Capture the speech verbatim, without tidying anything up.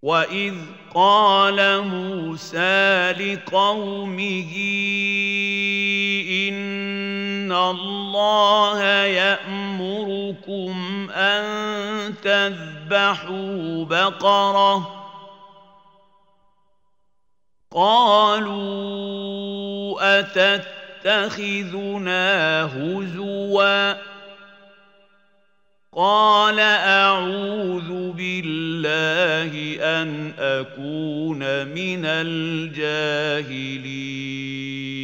وَإِذْ قَالَ مُوسَىٰ لِقَوْمِهِ إِنَّ اللَّهَ يَأْمُرُكُمْ أَن تَذْبَحُوا بَقَرَةً قَالُوا أَتَتَّخِذُنَا هُزُوًا قَالَ أَعُوذُ بِاللَّهِ أَنْ أَكُونَ مِنَ الْجَاهِلِينَ